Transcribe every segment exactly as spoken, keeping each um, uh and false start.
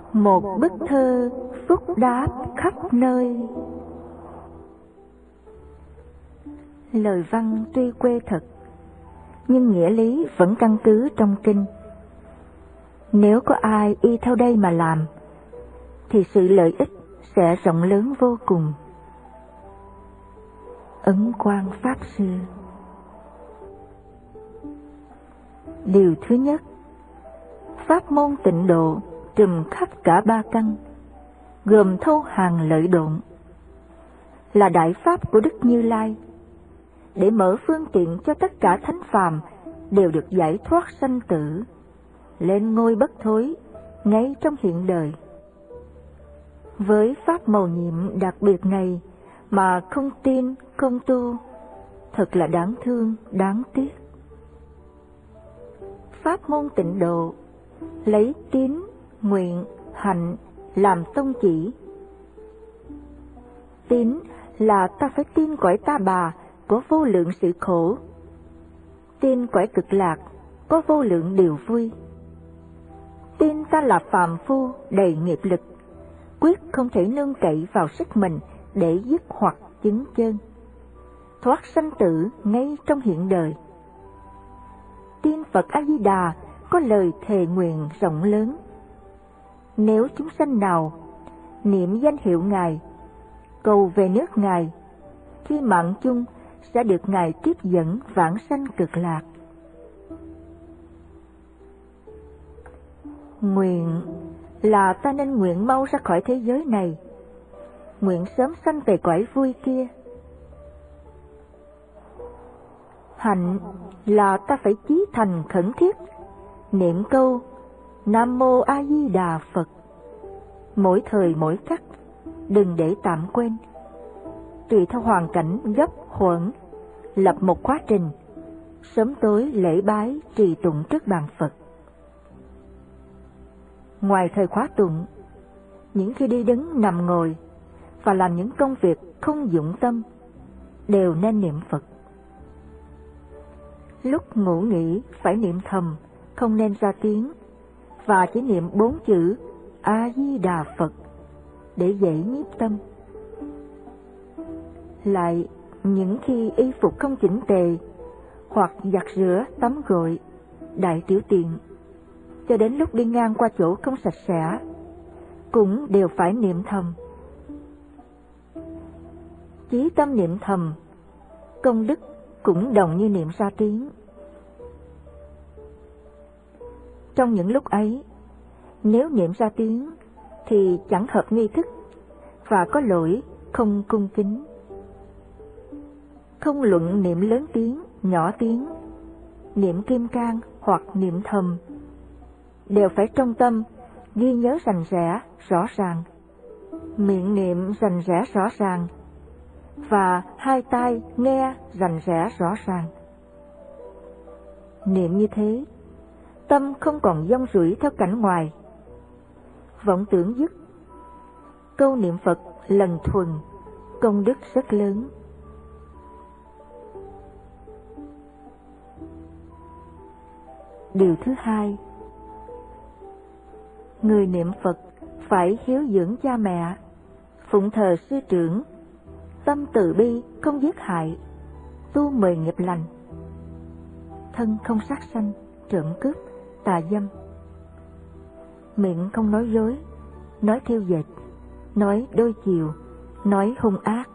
một bức thơ phúc đáp khắp nơi. Lời văn tuy quê thật, nhưng nghĩa lý vẫn căn cứ trong kinh. Nếu có ai y theo đây mà làm, thì sự lợi ích sẽ rộng lớn vô cùng. Ấn Quang Pháp Sư. Điều thứ nhất, pháp môn tịnh độ trùm khắp cả ba căn, gồm thâu hàng lợi độn, là đại pháp của Đức Như Lai, để mở phương tiện cho tất cả thánh phàm đều được giải thoát sanh tử, lên ngôi bất thối ngay trong hiện đời. Với pháp mầu nhiệm đặc biệt này mà không tin, không tu, thật là đáng thương, đáng tiếc. Pháp môn tịnh độ lấy tín, nguyện, hạnh làm tông chỉ. Tín là ta phải tin cõi ta bà có vô lượng sự khổ, tin cõi cực lạc có vô lượng điều vui. Tin ta là phàm phu đầy nghiệp lực, quyết không thể nương cậy vào sức mình để dứt hoặc chứng chân, thoát sanh tử ngay trong hiện đời. Tin Phật A Di Đà có lời thề nguyện rộng lớn, nếu chúng sanh nào niệm danh hiệu Ngài, cầu về nước Ngài, khi mạng chung sẽ được Ngài tiếp dẫn vãng sanh cực lạc. Nguyện là ta nên nguyện mau ra khỏi thế giới này, nguyện sớm sanh về cõi vui kia. Hạnh là ta phải chí thành khẩn thiết, niệm câu Nam Mô A Di Đà Phật, mỗi thời mỗi khắc, đừng để tạm quên. Tùy theo hoàn cảnh gấp hỗn, lập một quá trình, sớm tối lễ bái trì tụng trước bàn Phật. Ngoài thời khóa tụng, những khi đi đứng nằm ngồi và làm những công việc không dụng tâm, đều nên niệm Phật. Lúc ngủ nghỉ phải niệm thầm, không nên ra tiếng, và chỉ niệm bốn chữ A Di Đà Phật để dễ nhiếp tâm. Lại, những khi y phục không chỉnh tề, hoặc giặt rửa, tắm gội, đại tiểu tiện, cho đến lúc đi ngang qua chỗ không sạch sẽ, cũng đều phải niệm thầm. Chí tâm niệm thầm, công đức cũng đồng như niệm ra tiếng. Trong những lúc ấy, nếu niệm ra tiếng thì chẳng hợp nghi thức và có lỗi không cung kính. Không luận niệm lớn tiếng, nhỏ tiếng, niệm kim cang hoặc niệm thầm, đều phải trong tâm ghi nhớ rành rẽ, rõ ràng, miệng niệm rành rẽ rõ ràng, và hai tai nghe rành rẽ rõ ràng. Niệm như thế, tâm không còn dông rủi theo cảnh ngoài, vọng tưởng dứt, câu niệm Phật lần thuần, công đức rất lớn. Điều thứ hai, người niệm Phật phải hiếu dưỡng cha mẹ, phụng thờ sư trưởng, tâm từ bi không giết hại, tu mười nghiệp lành, thân không sát sanh, trộm cướp, tà dâm, miệng không nói dối, nói thiêu dệt, nói đôi chiều, nói hung ác,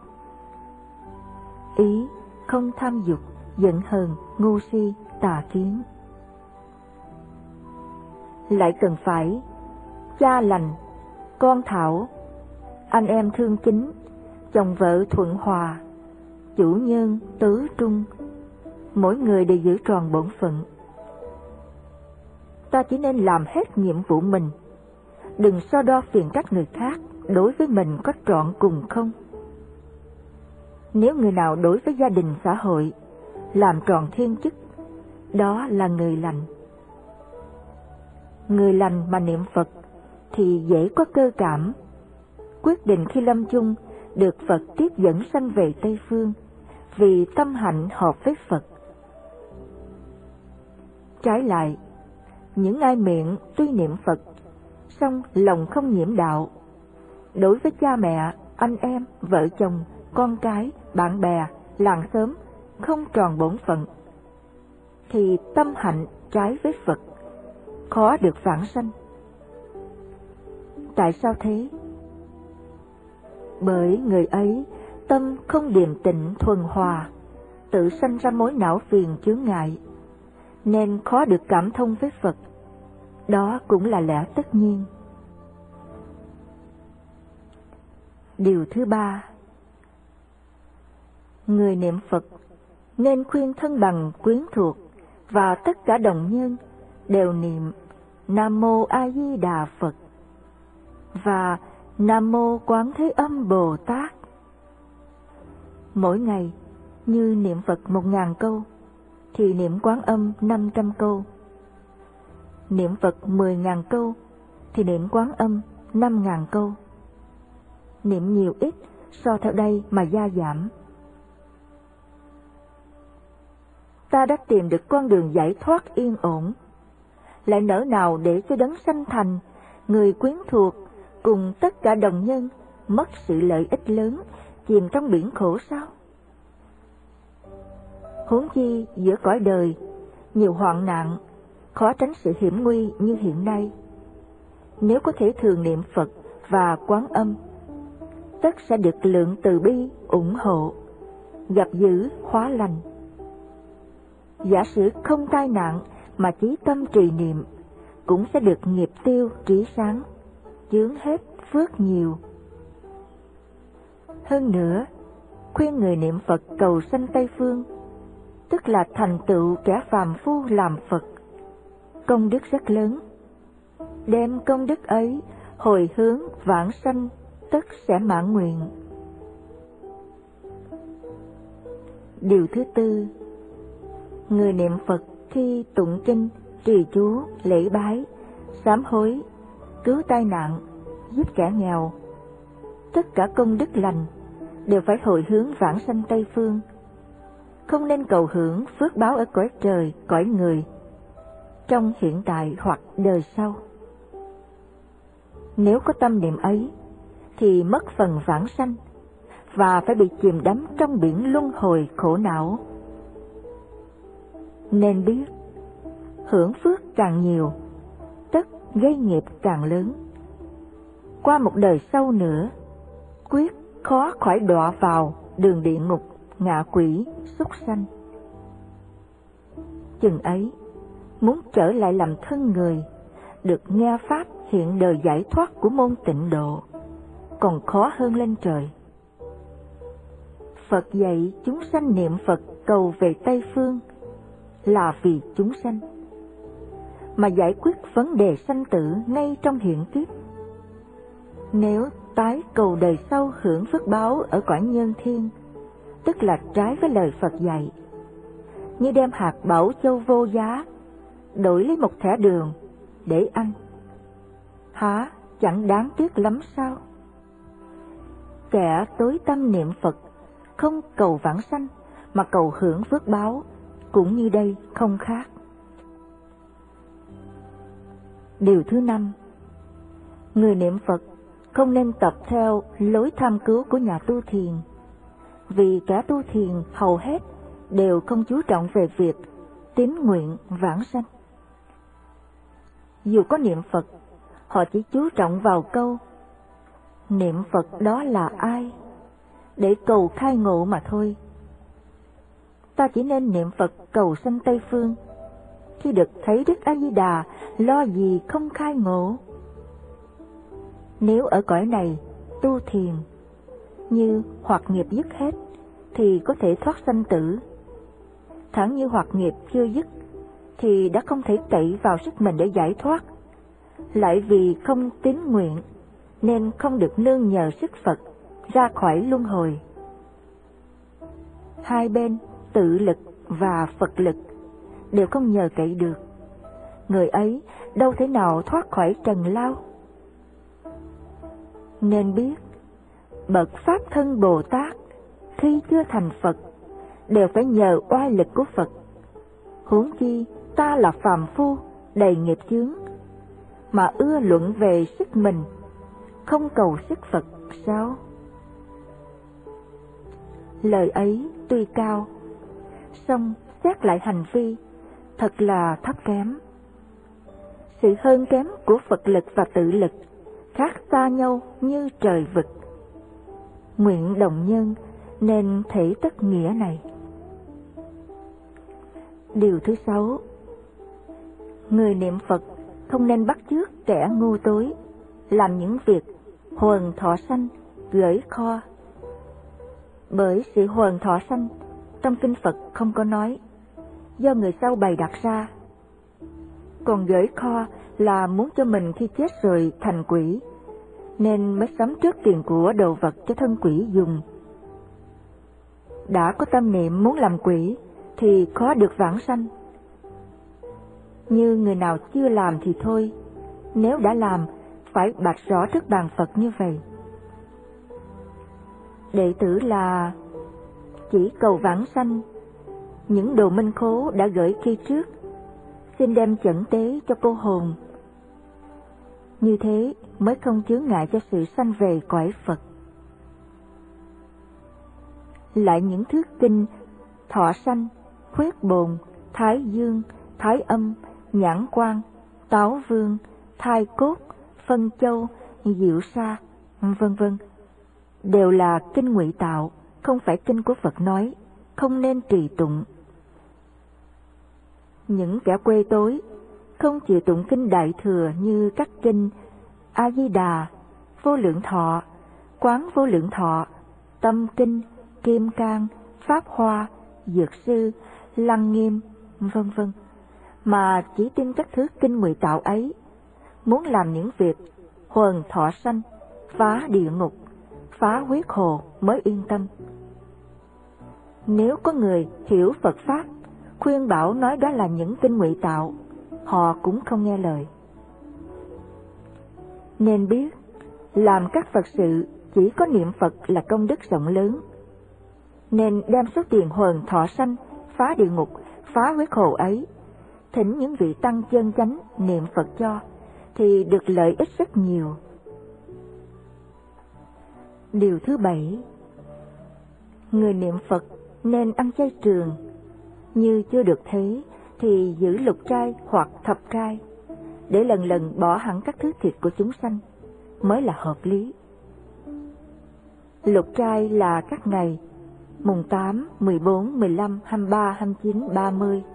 ý không tham dục, giận hờn, ngu si, tà kiến. Lại cần phải cha lành, con thảo, anh em thương kính, chồng vợ thuận hòa, chủ nhân tứ trung, mỗi người đều giữ tròn bổn phận. Ta chỉ nên làm hết nhiệm vụ mình, đừng so đo phiền trách người khác đối với mình có trọn cùng không. Nếu người nào đối với gia đình xã hội làm tròn thiên chức, đó là người lành. Người lành mà niệm Phật thì dễ có cơ cảm, quyết định khi lâm chung được Phật tiếp dẫn sanh về Tây Phương, vì tâm hạnh hợp với Phật. Trái lại, những ai miệng tuy niệm Phật, song lòng không nhiễm đạo. Đối với cha mẹ, anh em, vợ chồng, con cái, bạn bè, làng xóm không tròn bổn phận, thì tâm hạnh trái với Phật, khó được vãng sanh. Tại sao thế? Bởi người ấy tâm không điềm tịnh thuần hòa, tự sanh ra mối não phiền chướng ngại, nên khó được cảm thông với Phật. Đó cũng là lẽ tất nhiên. Điều thứ ba, người niệm Phật nên khuyên thân bằng quyến thuộc và tất cả đồng nhân đều niệm Nam Mô A Di Đà Phật và Nam Mô Quán Thế Âm Bồ Tát. Mỗi ngày như niệm Phật một ngàn câu, thì niệm Quán Âm năm trăm câu. Niệm Phật mười ngàn câu, thì niệm Quán Âm năm ngàn câu. Niệm nhiều ít so theo đây mà gia giảm. Ta đã tìm được con đường giải thoát yên ổn, lại nỡ nào để cho đấng sanh thành, người quyến thuộc cùng tất cả đồng nhân mất sự lợi ích lớn, chìm trong biển khổ sao? Huống chi giữa cõi đời nhiều hoạn nạn, khó tránh sự hiểm nguy như hiện nay. Nếu có thể thường niệm Phật và Quán Âm, tất sẽ được lượng từ bi ủng hộ, gặp dữ hóa lành. Giả sử không tai nạn mà chí tâm trì niệm, cũng sẽ được nghiệp tiêu trí sáng, chướng hết phước nhiều. Hơn nữa, khuyên người niệm Phật cầu sanh Tây Phương, tức là thành tựu kẻ phàm phu làm Phật, công đức rất lớn. Đem công đức ấy hồi hướng vãng sanh, tất sẽ mãn nguyện. Điều thứ tư, người niệm Phật khi tụng kinh, trì chú, lễ bái, sám hối, cứu tai nạn, giúp kẻ nghèo, tất cả công đức lành đều phải hồi hướng vãng sanh Tây Phương, không nên cầu hưởng phước báo ở cõi trời, cõi người, trong hiện tại hoặc đời sau. Nếu có tâm niệm ấy, thì mất phần vãng sanh, và phải bị chìm đắm trong biển luân hồi khổ não. Nên biết, hưởng phước càng nhiều, tất gây nghiệp càng lớn. Qua một đời sau nữa, quyết khó khỏi đọa vào đường địa ngục, ngạ quỷ, súc sanh. Chừng ấy, muốn trở lại làm thân người, được nghe pháp hiện đời giải thoát của môn Tịnh Độ, còn khó hơn lên trời. Phật dạy chúng sanh niệm Phật cầu về Tây Phương là vì chúng sanh, mà giải quyết vấn đề sanh tử ngay trong hiện kiếp. Nếu tái cầu đời sau hưởng phước báo ở cõi nhân thiên, tức là trái với lời Phật dạy, như đem hạt bảo châu vô giá đổi lấy một thẻ đường để ăn, hả chẳng đáng tiếc lắm sao? Kẻ tối tâm niệm Phật không cầu vãng sanh mà cầu hưởng phước báo, cũng như đây không khác. Điều thứ năm, người niệm Phật không nên tập theo lối tham cứu của nhà tu thiền, vì kẻ tu thiền hầu hết đều không chú trọng về việc tín nguyện vãng sanh. Dù có niệm Phật, họ chỉ chú trọng vào câu niệm Phật đó là ai, để cầu khai ngộ mà thôi. Ta chỉ nên niệm Phật cầu sanh Tây Phương, khi được thấy Đức A Di Đà lo gì không khai ngộ. Nếu ở cõi này tu thiền, như hoặc nghiệp dứt hết thì có thể thoát sanh tử. Thẳng như hoặc nghiệp chưa dứt thì đã không thể cậy vào sức mình để giải thoát, lại vì không tín nguyện nên không được nương nhờ sức Phật ra khỏi luân hồi. Hai bên tự lực và Phật lực đều không nhờ cậy được, người ấy đâu thể nào thoát khỏi trần lao. Nên biết, bậc Pháp thân Bồ Tát khi chưa thành Phật đều phải nhờ oai lực của Phật, huống chi ta là phàm phu đầy nghiệp chướng, mà ưa luận về sức mình, không cầu sức Phật sao? Lời ấy tuy cao, song xét lại hành vi thật là thấp kém. Sự hơn kém của Phật lực và tự lực khác xa nhau như trời vực. Nguyện đồng nhân nên thể tất nghĩa này. Điều thứ sáu, người niệm Phật không nên bắt chước kẻ ngu tối, làm những việc huần thọ sanh, gửi kho. Bởi sự huần thọ sanh trong kinh Phật không có nói, do người sau bày đặt ra. Còn gửi kho là muốn cho mình khi chết rồi thành quỷ, nên mới sắm trước tiền của đồ vật cho thân quỷ dùng. Đã có tâm niệm muốn làm quỷ thì khó được vãng sanh. Như người nào chưa làm thì thôi, nếu đã làm phải bạch rõ trước bàn Phật như vậy. Đệ tử là chỉ cầu vãng sanh, những đồ minh khố đã gửi khi trước, xin đem chẩn tế cho cô hồn. Như thế mới không chướng ngại cho sự sanh về cõi Phật. Lại những thước kinh thọ sanh, huyết bồn, thái dương, thái âm, nhãn quan, táo vương, thai cốt, phân châu, diệu sa, vân vân, đều là kinh ngụy tạo, không phải kinh của Phật nói, không nên trì tụng. Những kẻ quê tối không chịu tụng kinh Đại Thừa như các kinh A Di Đà, Vô Lượng Thọ, Quán Vô Lượng Thọ, Tâm Kinh, Kim Cang, Pháp Hoa, Dược Sư, Lăng Nghiêm, vân vân, mà chỉ tin các thứ kinh ngụy tạo ấy, muốn làm những việc huần thọ sanh, phá địa ngục, phá huyết hồ mới yên tâm. Nếu có người hiểu Phật Pháp, khuyên bảo nói đó là những kinh ngụy tạo, họ cũng không nghe lời. Nên biết, làm các Phật sự chỉ có niệm Phật là công đức rộng lớn. Nên đem số tiền huần thọ sanh, phá địa ngục, phá huyết hồ ấy, thỉnh những vị tăng chân chánh niệm Phật cho, thì được lợi ích rất nhiều. Điều thứ bảy, người niệm Phật nên ăn chay trường, như chưa được thế thì giữ lục trai hoặc thập trai, để lần lần bỏ hẳn các thứ thịt của chúng sanh, mới là hợp lý. Lục trai là các ngày mùng tám, mười bốn, mười lăm, hai mươi ba, hai mươi chín, ba mươi.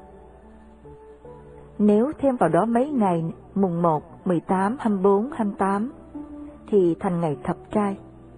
Nếu thêm vào đó mấy ngày mùng một, mười tám, hai mươi bốn, hai mươi tám thì thành ngày thập trai.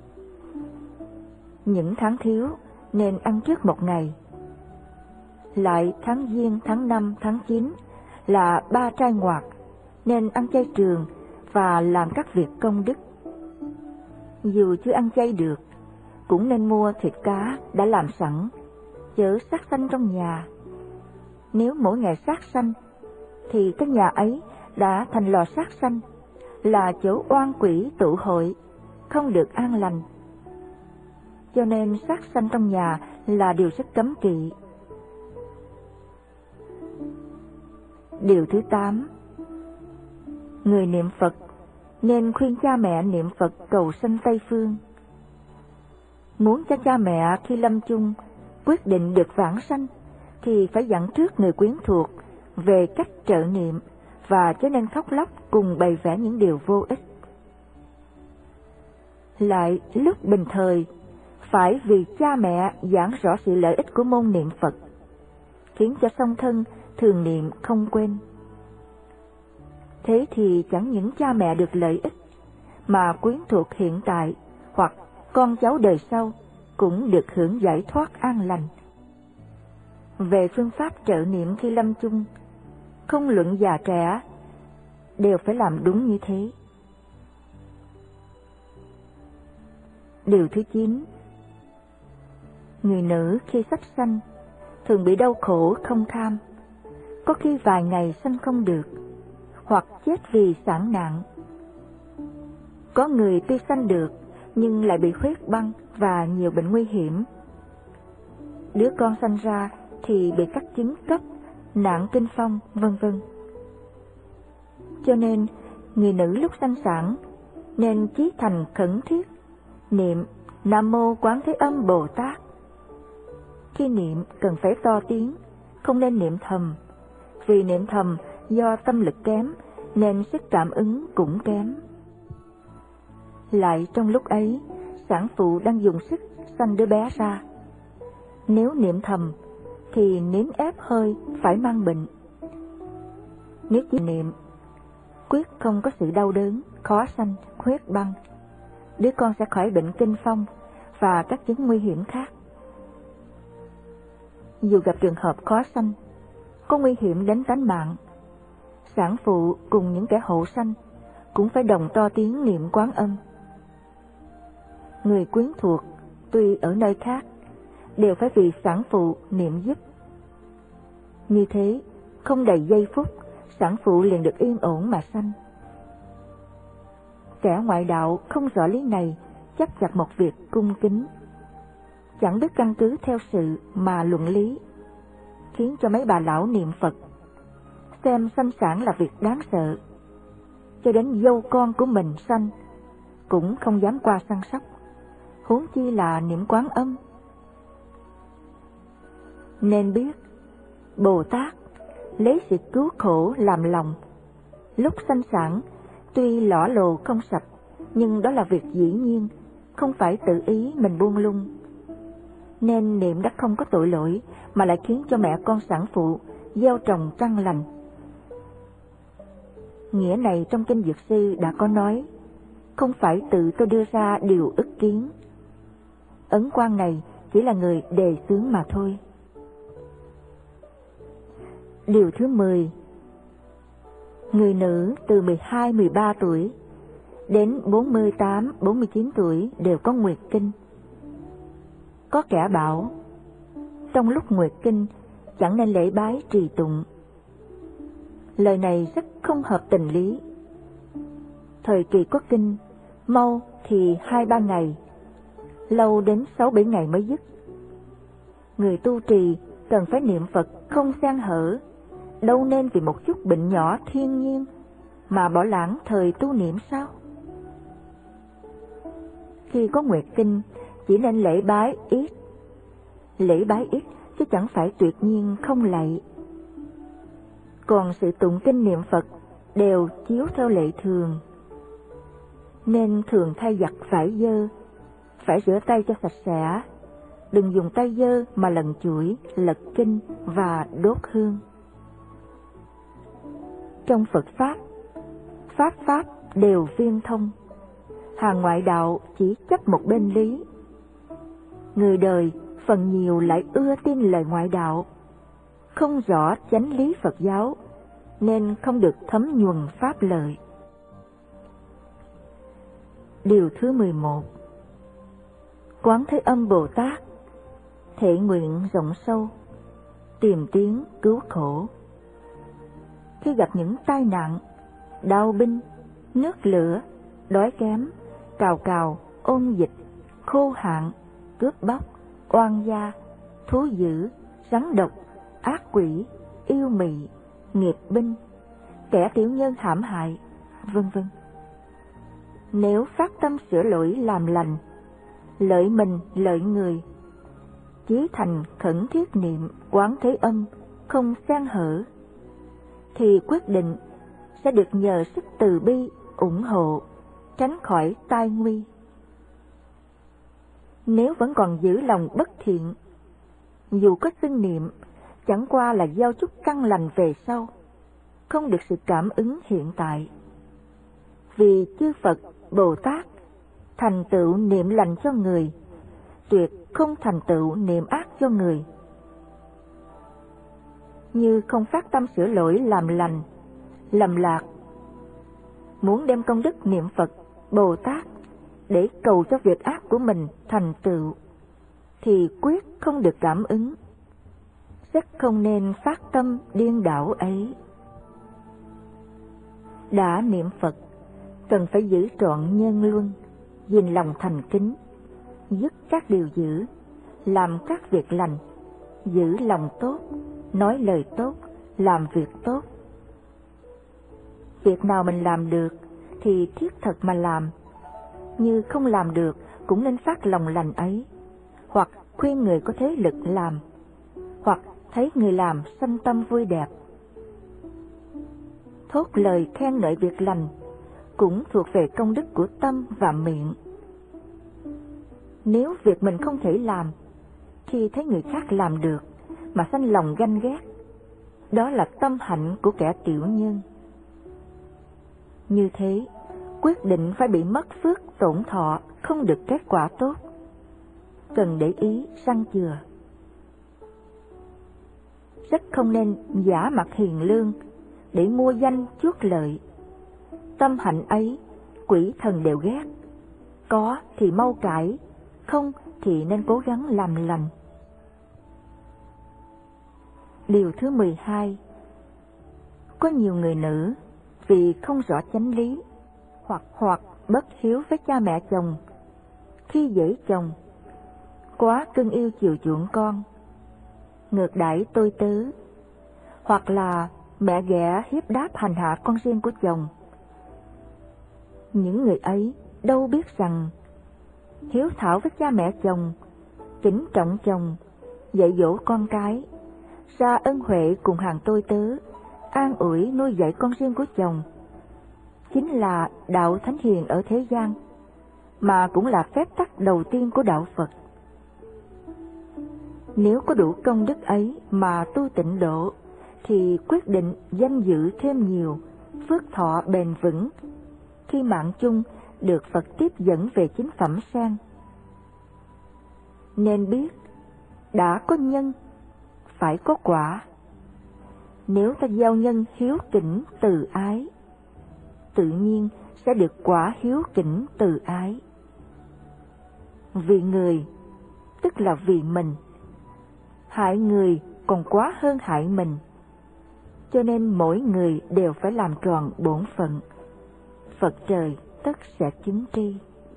Những tháng thiếu nên ăn trước một ngày. Lại tháng Giêng, tháng năm, tháng chín là ba trai ngoạc, nên ăn chay trường và làm các việc công đức. Dù chưa ăn chay được, cũng nên mua thịt cá đã làm sẵn, chớ sát sanh trong nhà. Nếu mỗi ngày sát sanh, thì cái nhà ấy đã thành lò sát sanh, là chỗ oan quỷ tụ hội, không được an lành. Cho nên sát sanh trong nhà là điều rất cấm kỵ. Điều thứ tám, người niệm Phật nên khuyên cha mẹ niệm Phật cầu sanh Tây Phương. Muốn cho cha mẹ khi lâm chung quyết định được vãng sanh, thì phải dặn trước người quyến thuộc về cách trợ niệm, và cho nên khóc lóc cùng bày vẽ những điều vô ích. Lại lúc bình thời, phải vì cha mẹ giảng rõ sự lợi ích của môn niệm Phật, khiến cho song thân thường niệm không quên. Thế thì chẳng những cha mẹ được lợi ích, mà quyến thuộc hiện tại hoặc con cháu đời sau cũng được hưởng giải thoát an lành. Về phương pháp trợ niệm khi lâm chung, không luận già trẻ, đều phải làm đúng như thế. Điều thứ chín, người nữ khi sắp sanh thường bị đau khổ không kham, có khi vài ngày sanh không được, hoặc chết vì sản nạn. Có người tuy sanh được nhưng lại bị huyết băng và nhiều bệnh nguy hiểm. Đứa con sanh ra thì bị các chứng cấp, nạn kinh phong, vân vân. Cho nên Người nữ lúc sanh sản nên chí thành khẩn thiết niệm Nam Mô Quán Thế Âm Bồ Tát. Khi niệm cần phải to tiếng, không nên niệm thầm, vì niệm thầm do tâm lực kém nên sức cảm ứng cũng kém. Lại trong lúc ấy, sản phụ đang dùng sức sanh đứa bé ra. Nếu niệm thầm thì nín ép hơi phải mang bệnh. Nếu chỉ niệm, quyết không có sự đau đớn, khó sanh, huyết băng. Đứa con sẽ khỏi bệnh kinh phong và các chứng nguy hiểm khác. Dù gặp trường hợp khó sanh, có nguy hiểm đến tánh mạng, sản phụ cùng những kẻ hộ sanh cũng phải đồng to tiếng niệm Quán Âm. Người quyến thuộc tuy ở nơi khác đều phải vì sản phụ niệm giúp. Như thế, không đầy giây phút, sản phụ liền được yên ổn mà sanh. Kẻ ngoại đạo không rõ lý này chắc chặt một việc cung kính, chẳng biết căn cứ theo sự mà luận lý, khiến cho mấy bà lão niệm Phật xem sanh sản là việc đáng sợ, cho đến dâu con của mình sanh cũng không dám qua săn sóc, huống chi là niệm Quán Âm. Nên biết Bồ Tát lấy sự cứu khổ làm lòng, lúc sanh sản tuy lõ lồ không sạch, nhưng đó là việc dĩ nhiên, không phải tự ý mình buông lung. Nên niệm đã không có tội lỗi, mà lại khiến cho mẹ con sản phụ gieo trồng căn lành. Nghĩa này trong kinh Dược Sư đã có nói, không phải tự tôi đưa ra điều ức kiến. Ấn Quang này chỉ là người đề xướng mà thôi. Điều thứ mười. Người nữ từ mười hai mười ba tuổi đến bốn mươi tám bốn mươi chín tuổi đều có nguyệt kinh. Có kẻ bảo, trong lúc nguyệt kinh chẳng nên lễ bái trì tụng. Lời này rất không hợp tình lý. Thời kỳ có kinh, mau thì hai ba ngày, lâu đến sáu bảy ngày mới dứt. Người tu trì cần phải niệm Phật không xen hở, đâu nên vì một chút bệnh nhỏ thiên nhiên mà bỏ lãng thời tu niệm sao? Khi có nguyệt kinh chỉ nên lễ bái ít, lễ bái ít chứ chẳng phải tuyệt nhiên không lạy. Còn sự tụng kinh niệm Phật đều chiếu theo lệ thường, nên thường thay giặt vải dơ, phải rửa tay cho sạch sẽ, đừng dùng tay dơ mà lần chuỗi, lật kinh và đốt hương. Trong Phật Pháp, Pháp Pháp đều viên thông, hàng ngoại đạo chỉ chấp một bên lý. Người đời phần nhiều lại ưa tin lời ngoại đạo, không rõ chánh lý Phật giáo, nên không được thấm nhuần pháp lợi. Điều thứ mười một. Quán Thế Âm Bồ Tát thể nguyện rộng sâu, tìm tiếng cứu khổ. Khi gặp những tai nạn, đau binh, nước lửa, đói kém, cào cào, ôn dịch, khô hạn, cướp bóc, oan gia, thú dữ, rắn độc, ác quỷ, yêu mị, nghiệp binh, kẻ tiểu nhân hãm hại, vân vân. Nếu phát tâm sửa lỗi làm lành, lợi mình lợi người, chí thành khẩn thiết niệm Quán Thế Âm không xen hở, thì quyết định sẽ được nhờ sức từ bi ủng hộ, tránh khỏi tai nguy. Nếu vẫn còn giữ lòng bất thiện, dù có xưng niệm, chẳng qua là gieo chút căn lành về sau, không được sự cảm ứng hiện tại. Vì chư Phật, Bồ Tát thành tựu niệm lành cho người, tuyệt không thành tựu niệm ác cho người. Như không phát tâm sửa lỗi làm lành, lầm lạc, muốn đem công đức niệm Phật, Bồ Tát để cầu cho việc ác của mình thành tựu, thì quyết không được cảm ứng, rất không nên phát tâm điên đảo ấy. Đã niệm Phật, cần phải giữ trọn nhân luân, gìn lòng thành kính, dứt các điều dữ, làm các việc lành, giữ lòng tốt, nói lời tốt, làm việc tốt. Việc nào mình làm được thì thiết thật mà làm, như không làm được cũng nên phát lòng lành ấy, hoặc khuyên người có thế lực làm, hoặc thấy người làm sanh tâm vui đẹp. Thốt lời khen ngợi việc lành cũng thuộc về công đức của tâm và miệng. Nếu việc mình không thể làm, khi thấy người khác làm được mà sanh lòng ganh ghét, đó là tâm hạnh của kẻ tiểu nhân. Như thế, quyết định phải bị mất phước tổn thọ, không được kết quả tốt. Cần để ý săn chừa. Rất không nên giả mặt hiền lương để mua danh chuốc lợi. Tâm hạnh ấy, quỷ thần đều ghét. Có thì mau cải, không thì nên cố gắng làm lành. Điều thứ mười hai. Có nhiều người nữ vì không rõ chánh lý hoặc hoặc bất hiếu với cha mẹ chồng, khi dễ chồng, quá cưng yêu chiều chuộng con, ngược đãi tôi tớ, hoặc là mẹ ghẻ hiếp đáp hành hạ con riêng của chồng. Những người ấy đâu biết rằng hiếu thảo với cha mẹ chồng, kính trọng chồng, dạy dỗ con cái, ra ân huệ cùng hàng tôi tớ, an ủi nuôi dạy con riêng của chồng, chính là đạo thánh hiền ở thế gian, mà cũng là phép tắc đầu tiên của đạo Phật. Nếu có đủ công đức ấy mà tu tịnh độ, thì quyết định danh dự thêm nhiều, phước thọ bền vững, khi mạng chung được Phật tiếp dẫn về chính phẩm sang. Nên biết, đã có nhân, phải có quả. Nếu ta gieo nhân hiếu kính từ ái, tự nhiên sẽ được quả hiếu kính từ ái. Vì người, tức là vì mình, hại người còn quá hơn hại mình, cho nên mỗi người đều phải làm tròn bổn phận. Phật trời tất sẽ chứng tri.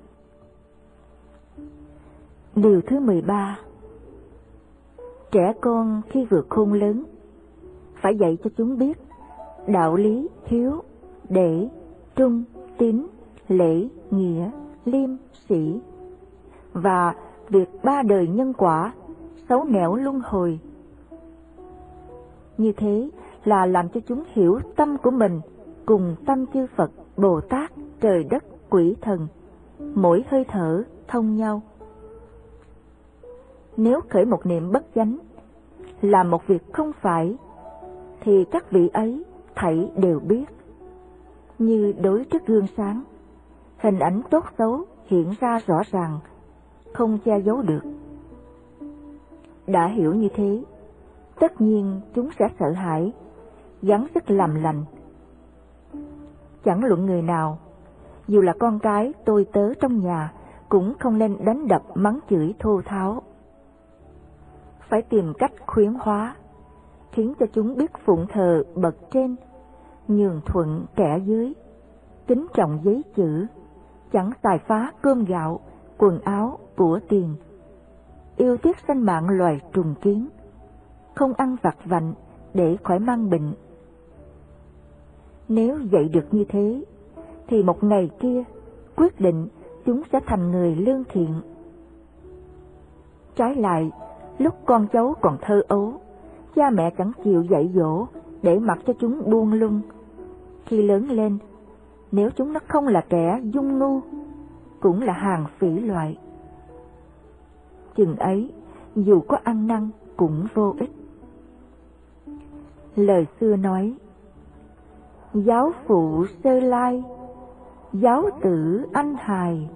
Điều thứ mười ba. Trẻ con khi vượt khôn lớn, phải dạy cho chúng biết đạo lý hiếu, để, trung, tín, lễ, nghĩa, liêm, sĩ, và việc ba đời nhân quả, xấu nẻo luân hồi. Như thế là làm cho chúng hiểu tâm của mình cùng tâm chư Phật, Bồ Tát, trời đất, quỷ thần, mỗi hơi thở thông nhau. Nếu khởi một niệm bất chánh, làm một việc không phải, thì các vị ấy thảy đều biết. Như đối trước gương sáng, hình ảnh tốt xấu hiện ra rõ ràng, không che giấu được. Đã hiểu như thế, tất nhiên chúng sẽ sợ hãi, gắng sức làm lành. Chẳng luận người nào, dù là con cái tôi tớ trong nhà, cũng không nên đánh đập mắng chửi thô tháo. Phải tìm cách khuyến hóa, khiến cho chúng biết phụng thờ bậc trên, nhường thuận kẻ dưới, kính trọng giấy chữ, chẳng xài phá cơm gạo, quần áo, của tiền, yêu tiếc sanh mạng loài trùng kiến, không ăn vặt vạnh để khỏi mang bệnh. Nếu dạy được như thế, thì một ngày kia quyết định chúng sẽ thành người lương thiện. Trái lại, lúc con cháu còn thơ ấu, cha mẹ chẳng chịu dạy dỗ để mặc cho chúng buông lung. Khi lớn lên, nếu chúng nó không là kẻ dung ngu, cũng là hàng phỉ loại. Chừng ấy, dù có ăn năn cũng vô ích. Lời xưa nói, giáo phụ sơ lai, giáo tử anh hài,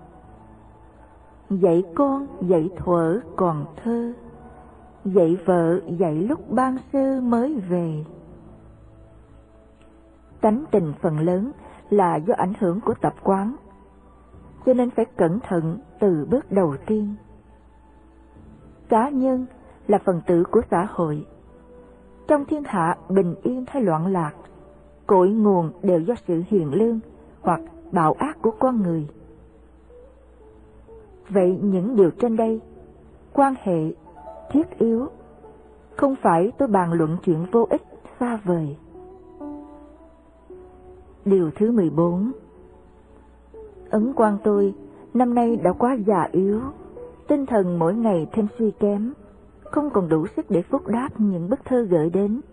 dạy con dạy thuở còn thơ, dạy vợ dạy lúc ban sơ mới về. Tánh tình phần lớn là do ảnh hưởng của tập quán, cho nên phải cẩn thận từ bước đầu tiên. Cá nhân là phần tử của xã hội. Trong thiên hạ bình yên hay loạn lạc, cội nguồn đều do sự hiền lương hoặc bạo ác của con người. Vậy những điều trên đây, quan hệ, thiết yếu, không phải tôi bàn luận chuyện vô ích, xa vời. Điều thứ mười bốn. Ấn Quang tôi năm nay đã quá già yếu, tinh thần mỗi ngày thêm suy kém, không còn đủ sức để phúc đáp những bức thơ gửi đến.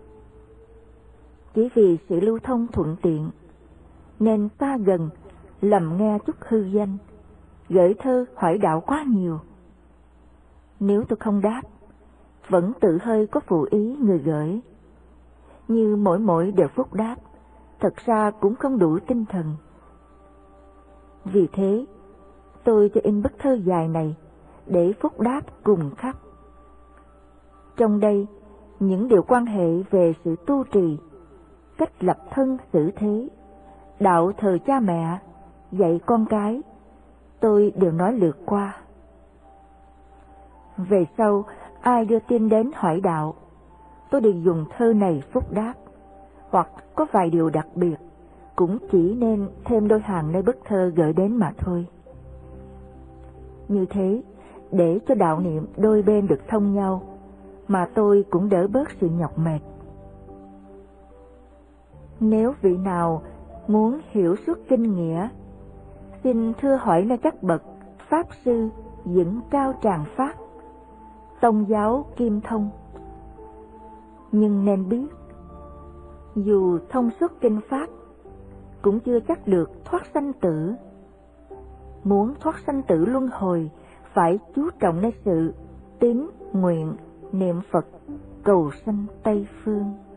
Chỉ vì sự lưu thông thuận tiện, nên ta gần lầm nghe chút hư danh, gửi thơ hỏi đạo quá nhiều. Nếu tôi không đáp, vẫn tự hơi có phụ ý người gửi. Như mỗi mỗi đều phúc đáp, thật ra cũng không đủ tinh thần. Vì thế, tôi cho in bức thơ dài này để phúc đáp cùng khắp. Trong đây, những điều quan hệ về sự tu trì, cách lập thân xử thế, đạo thờ cha mẹ, dạy con cái, tôi đều nói lượt qua. Về sau, ai đưa tin đến hỏi đạo, tôi đều dùng thơ này phúc đáp, hoặc có vài điều đặc biệt, cũng chỉ nên thêm đôi hàng nơi bức thơ gửi đến mà thôi. Như thế, để cho đạo niệm đôi bên được thông nhau, mà tôi cũng đỡ bớt sự nhọc mệt. Nếu vị nào muốn hiểu suốt kinh nghĩa, xin thưa hỏi nơi các bậc Pháp Sư dựng cao tràng Pháp, Tông giáo Kim Thông. Nhưng nên biết, dù thông suốt kinh Pháp, cũng chưa chắc được thoát sanh tử. Muốn thoát sanh tử luân hồi, phải chú trọng nơi sự tín nguyện, niệm Phật, cầu sanh Tây Phương.